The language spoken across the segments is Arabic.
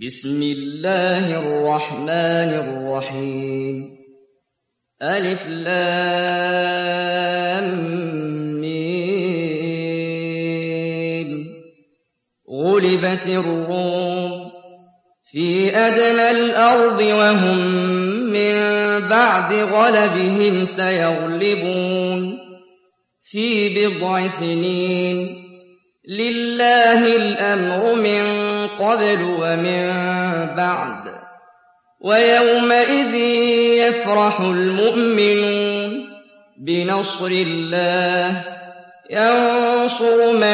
بسم الله الرحمن الرحيم ألف لام ميم غلبت الروم في أدنى الأرض وهم من بعد غلبهم سيغلبون في بضع سنين لله الأمر من قبل ومن بعد ويومئذ يفرح المؤمنون بنصر الله ينصر من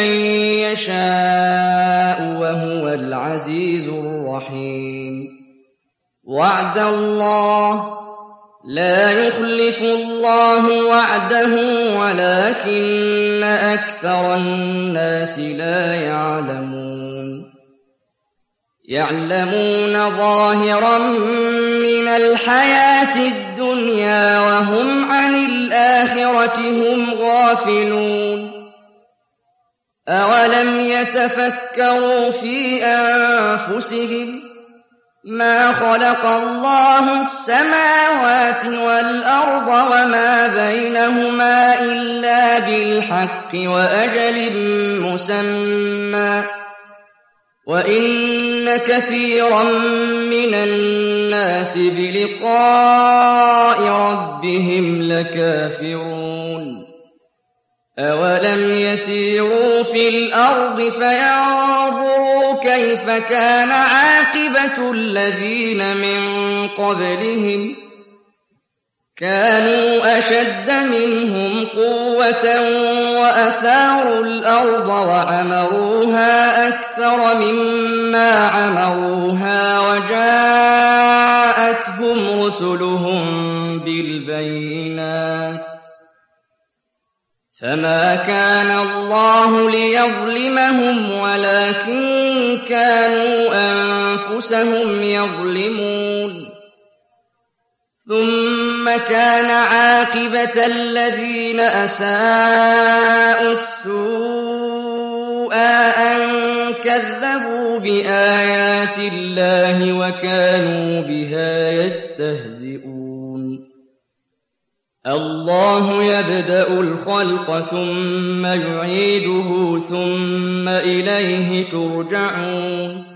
يشاء وهو العزيز الرحيم وعد الله لا يخلف الله وعده ولكن أكثر الناس لا يعلمون ظاهرا من الحياة الدنيا وهم عن الآخرة هم غافلون أولم يتفكروا في أنفسهم ما خلق الله السماوات والأرض وما بينهما إلا بالحق وأجل مسمى وإن كثيرا من الناس بلقاء ربهم لكافرون أولم يسيروا في الأرض فينظروا كيف كان عاقبة الذين من قبلهم كانوا أشد منهم قوة وأثاروا الأرض وعمروها أكثر مما عمروها وجاءتهم رسلهم بالبينات فما كان الله ليظلمهم ولكن كانوا أنفسهم يظلمون ثم كان عاقبة الذين أساءوا السوء أن كذبوا بآيات الله وكانوا بها يستهزئون الله يبدأ الخلق ثم يعيده ثم إليه ترجعون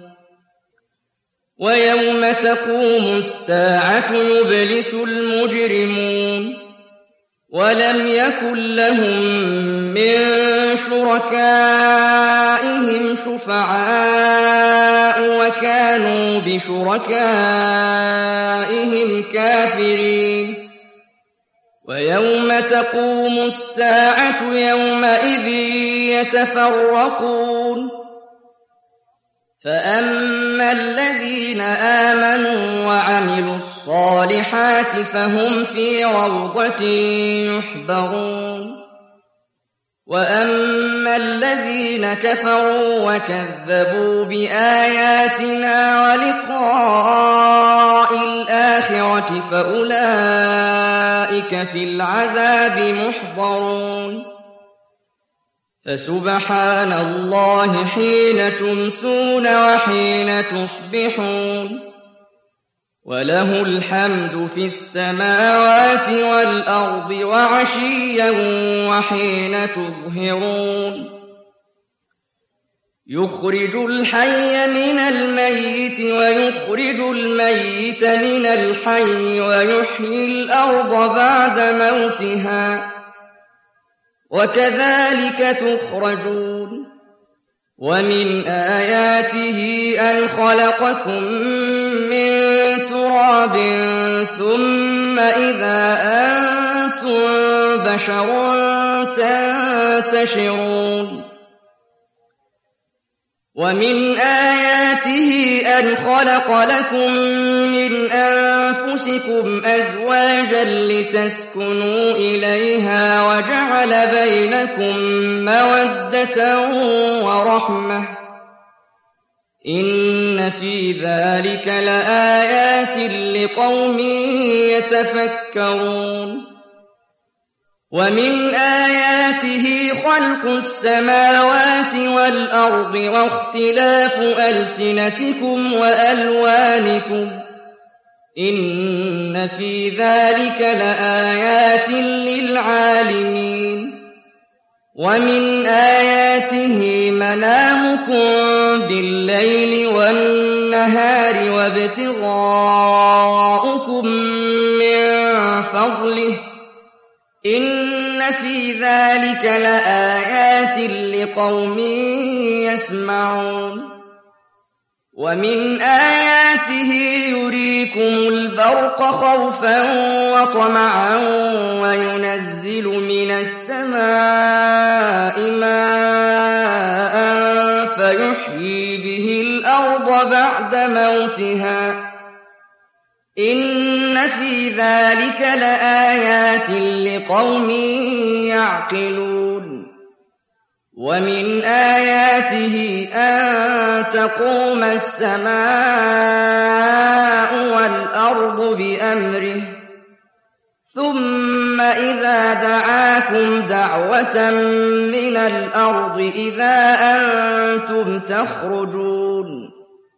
ويوم تقوم الساعة يبلس المجرمون ولم يكن لهم من شركائهم شفعاء وكانوا بشركائهم كافرين ويوم تقوم الساعة يومئذ يتفرقون فأما الذين آمنوا وعملوا الصالحات فهم في روضة يحبرون وأما الذين كفروا وكذبوا بآياتنا ولقاء الآخرة فأولئك في العذاب محضرون فسبحان الله حين تمسون وحين تصبحون وله الحمد في السماوات والأرض وعشيا وحين تظهرون يخرج الحي من الميت ويخرج الميت من الحي ويحيي الأرض بعد موتها وكذلك تخرجون ومن آياته أن خلقكم من تراب ثم إذا أنتم بشر تنتشرون ومن آياته أن خلق لكم من أنفسكم أزواجا لتسكنوا إليها وجعل بينكم مودة ورحمة إن في ذلك لآيات لقوم يتفكرون ومن آياته خلق السماوات والأرض واختلاف ألسنتكم وألوانكم إن في ذلك لآيات للعالمين ومن آياته منامكم بالليل والنهار وابتغاؤكم من فضله إن في ذلك لآيات لقوم يسمعون ومن آياته يريكم البرق خوفا وطمعا وينزل من السماء ماء فيحيي به الأرض بعد موتها إن في ذلك لآيات لقوم يعقلون ومن آياته أن تقوم السماء والأرض بأمره ثم إذا دعاكم دعوة من الأرض إذا أنتم تخرجون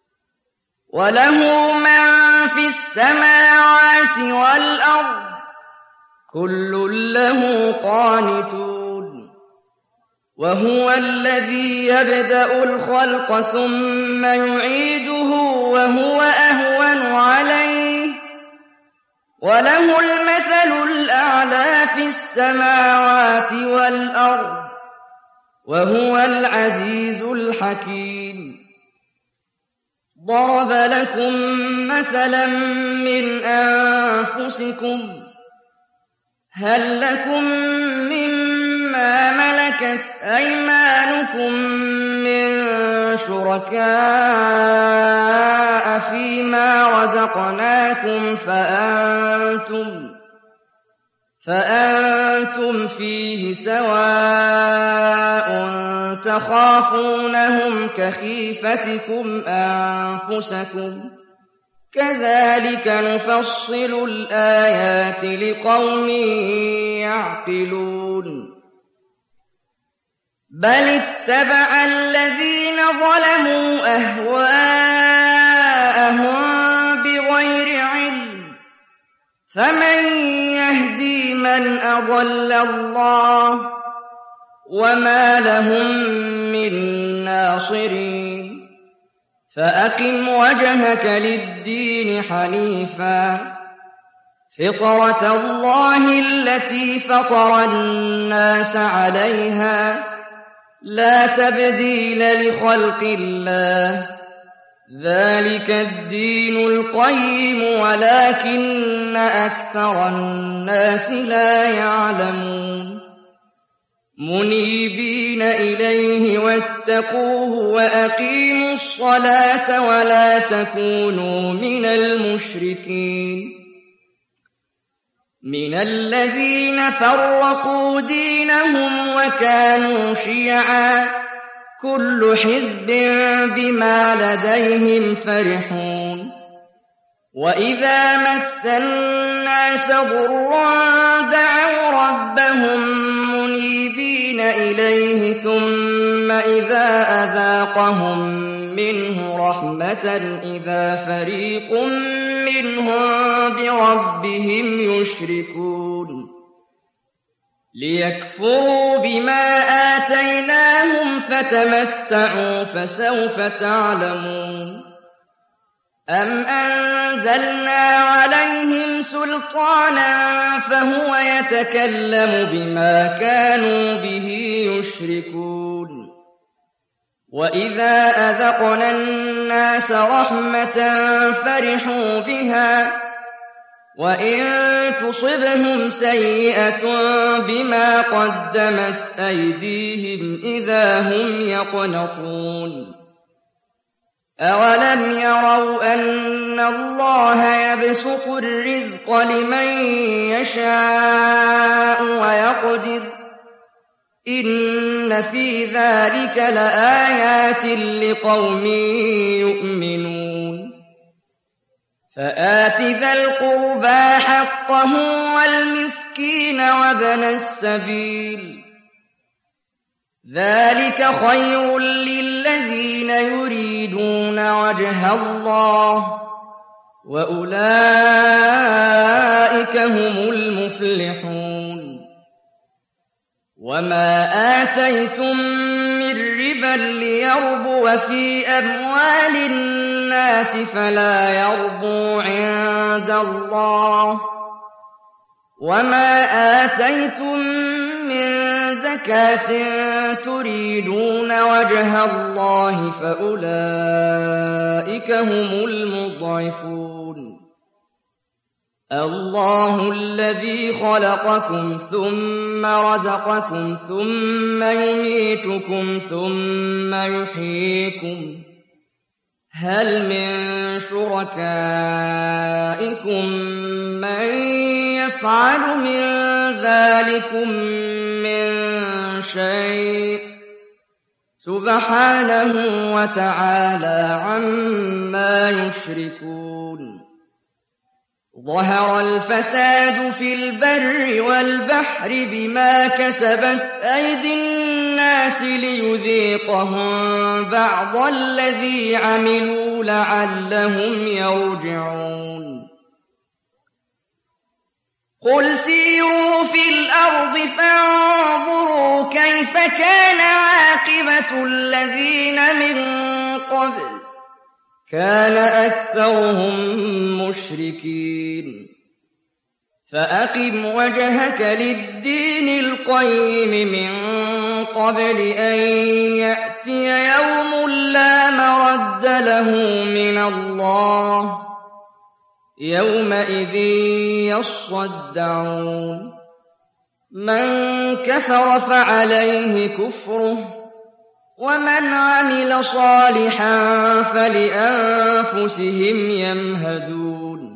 وله من في السماوات والأرض كل له قانتون وهو الذي يبدأ الخلق ثم يعيده وهو أهون عليه وله المثل الأعلى في السماوات والأرض وهو العزيز الحكيم ضرب لكم مثلا من أنفسكم هل لكم مما ملكت أيمانكم من شركاء فيما رزقناكم فأنتم فيه سواء تخافونهم كخيفتكم أنفسكم كذلك نفصل الآيات لقوم يعقلون بل اتبع الذين ظلموا أهواءهم بغير علم فمن يهدي من أضل الله وما لهم من ناصرين فأقم وجهك للدين حنيفا فطرة الله التي فطر الناس عليها لا تبديل لخلق الله ذلك الدين القيم ولكن أكثر الناس لا يعلمون منيبين إليه واتقوه وأقيموا الصلاة ولا تكونوا من المشركين من الذين فرقوا دينهم وكانوا شيعا كل حزب بما لديهم فرحون وإذا مس الناس ضرا دعوا ربهم منيبين إليه ثم إذا أذاقهم منه رحمة إذا فريق منهم بربهم يشركون ليكفروا بما آتيناهم فتمتعوا فسوف تعلمون أم أنزلنا عليهم سلطانا فهو يتكلم بما كانوا به يشركون وإذا أذقنا الناس رحمة فرحوا بها وإن تصبهم سيئة بما قدمت أيديهم إذا هم يقنطون أولم يروا أن الله يبسط الرزق لمن يشاء ويقدر إن في ذلك لآيات لقوم يؤمنون فآت ذا القربى حقه والمسكين وابن السبيل ذلك خير للذين يريدون وجه الله وأولئك هم المفلحون وما آتيتم من ربا ليربو في أموال الناس فلا يربو عند الله وما آتيتم من زكاة تريدون وجه الله فأولئك هم المضعفون الله الذي خلقكم ثم رزقكم ثم يميتكم ثم يحييكم هل من شركائكم من يفعل من ذلكم من شيء سبحانه وتعالى عما يشركون ظهر الفساد في البر والبحر بما كسبت أيدي الناس ليذيقهم بعض الذي عملوا لعلهم يرجعون قل سيروا في الأرض فانظروا كيف كان عاقبة الذين من قبل كان أكثرهم مشركين فأقم وجهك للدين القيم من قبل أن يأتي يوم لا مرد له من الله يومئذ يصدعون من كفر فعليه كفره ومن عمل صالحا فلأنفسهم يمهدون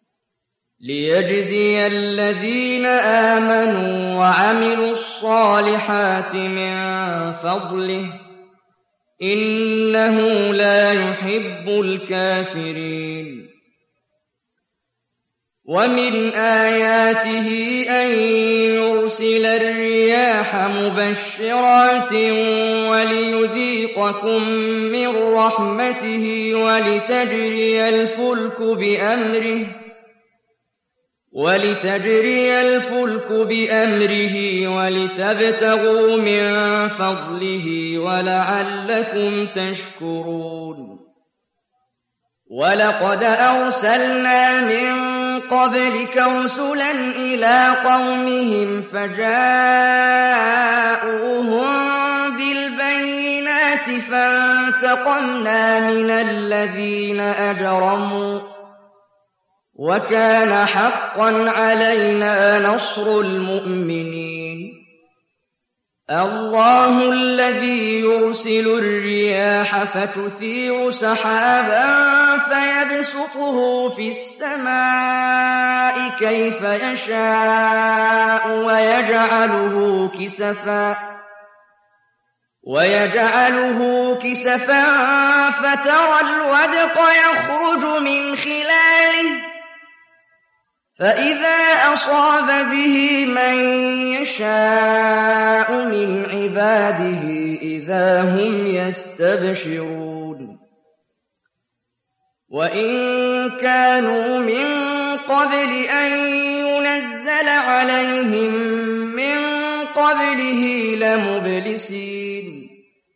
ليجزي الذين آمنوا وعملوا الصالحات من فضله إنه لا يحب الكافرين ومن آياته أن يرسل الرياح مبشرات وليذيقكم من رحمته ولتجري الفلك بأمره ولتبتغوا من فضله ولعلكم تشكرون ولقد أرسلنا من قبلك رسلا إلى قومهم فجاءوهم بالبينات فانتقمنا من الذين أجرموا وكان حقا علينا نصر المؤمنين الله الذي يرسل الرياح فتثير سحابا فيبسطه في السماء كيف يشاء ويجعله كسفا فترى الودق يخرج من خلاله فإذا أصاب به من يشاء من عباده إذا هم يستبشرون وإن كانوا من قبل أن ينزل عليهم من قبله لمبلسين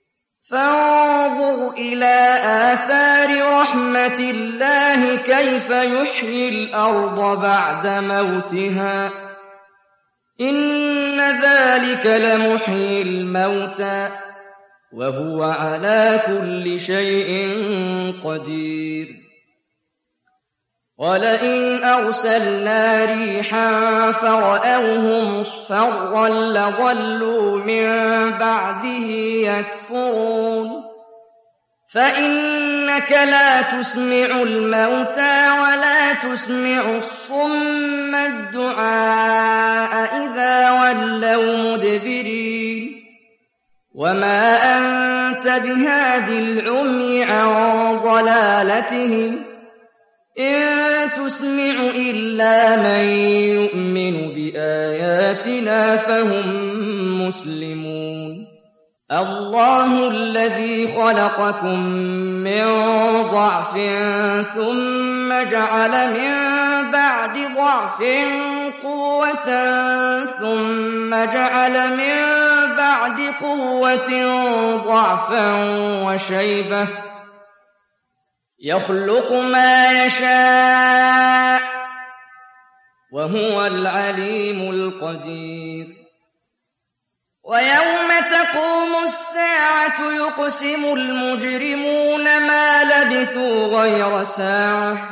فانظر إلى آثار رحمة الله كيف يحيي الأرض بعد موتها إن ذلك لمحيي الموتى وهو على كل شيء قدير ولئن أرسلنا ريحا فرأوه مصفرا لظلوا من بعده يكفرون فإنك لا تسمع الموتى ولا تسمع الصم الدعاء إذا ولوا مدبرين وما أنت بهاد العمي عن ضلالتهم إن تسمع إلا من يؤمن بآياتنا فهم مسلمون الله الذي خلقكم من ضعف ثم جعل من بعد ضعف قوة ثم جعل من بعد قوة ضعفا وشيبة يخلق ما يشاء وهو العليم القدير ويوم تقوم الساعة يقسم المجرمون ما لبثوا غير ساعة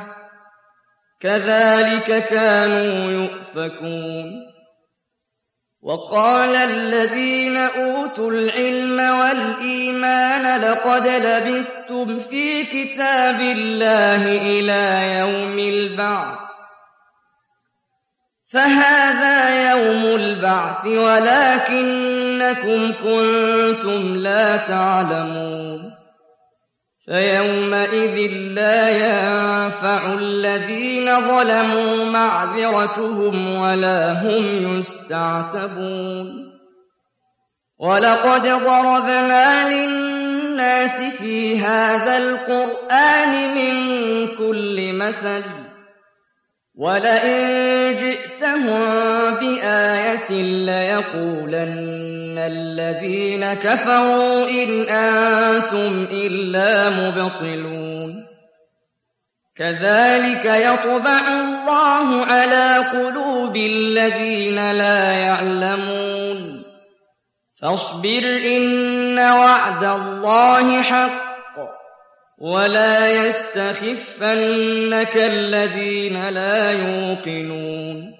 كذلك كانوا يؤفكون وقال الذين أوتوا العلم والإيمان لقد لبثتم في كتاب الله إلى يوم البعث فهذا يوم البعث ولكنكم كنتم لا تعلمون فيومئذ لا ينفع الذين ظلموا معذرتهم ولا هم يستعتبون ولقد ضربنا للناس في هذا القرآن من كل مثل ولئن جئتهم بآية ليقولن الذين كفروا إن أنتم إلا مبطلون كذلك يطبع الله على قلوب الذين لا يعلمون فاصبر إن وعد الله حق ولا يستخفنك الذين لا يوقنون